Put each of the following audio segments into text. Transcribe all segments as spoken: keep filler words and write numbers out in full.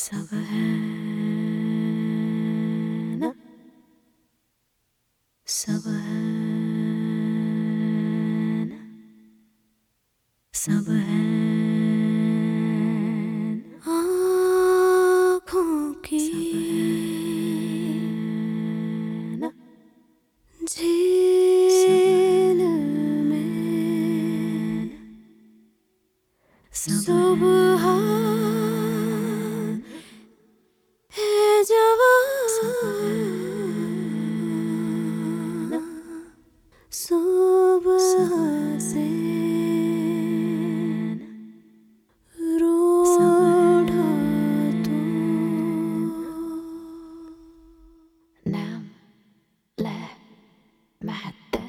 सब है ना, सब है ना, सब है आँखों की ना झील में सुबह है जवान, सुबह से रूठा तू नाम ले महत्ता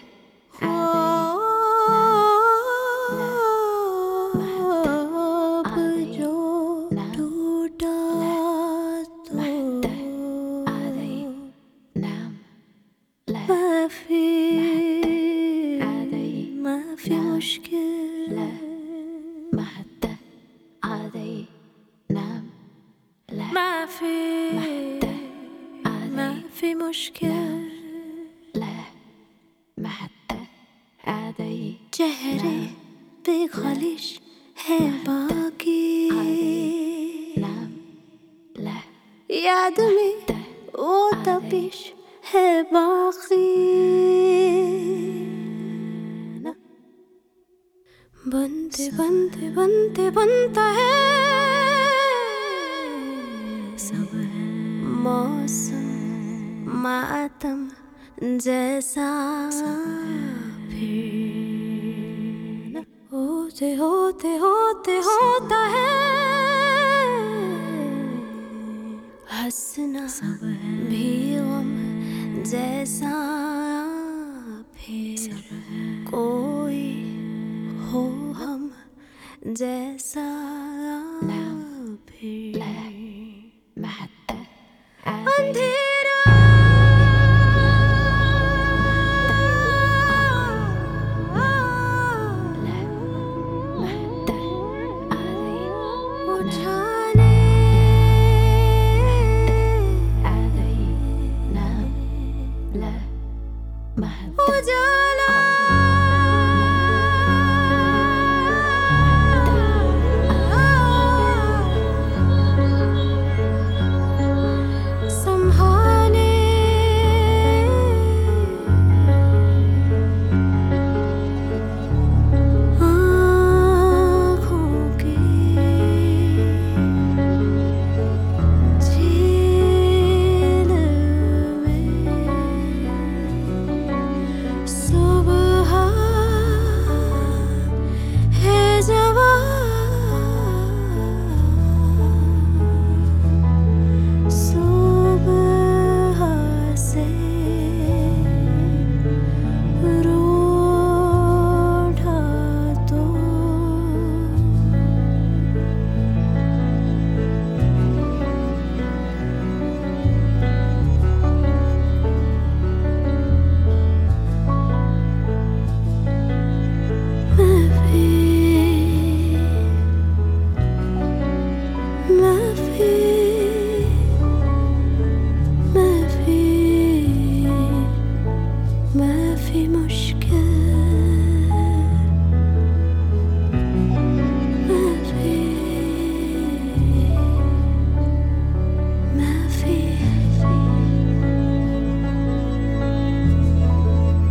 في مشكلة ما حتى عادي نام لا ما في ما في مشكلة لا ما حتى عادي चेहरे पे खालिश है बाकी नाम ला याद में वो तपिश है बाकी बनते बनते बनते बनता है सब है मौसम मातम जैसा फिर होते होते होते होता है हंसना सब है भी गम जैसा फिर कोई हो हम जैसा फिर अंधेरा उठाने उजाला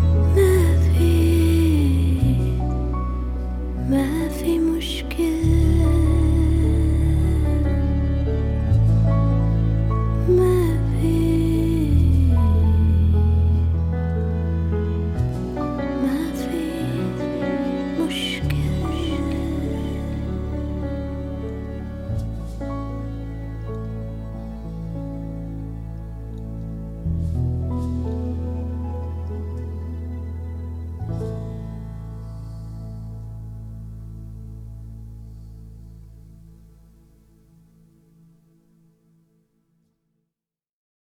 ما في مشكلة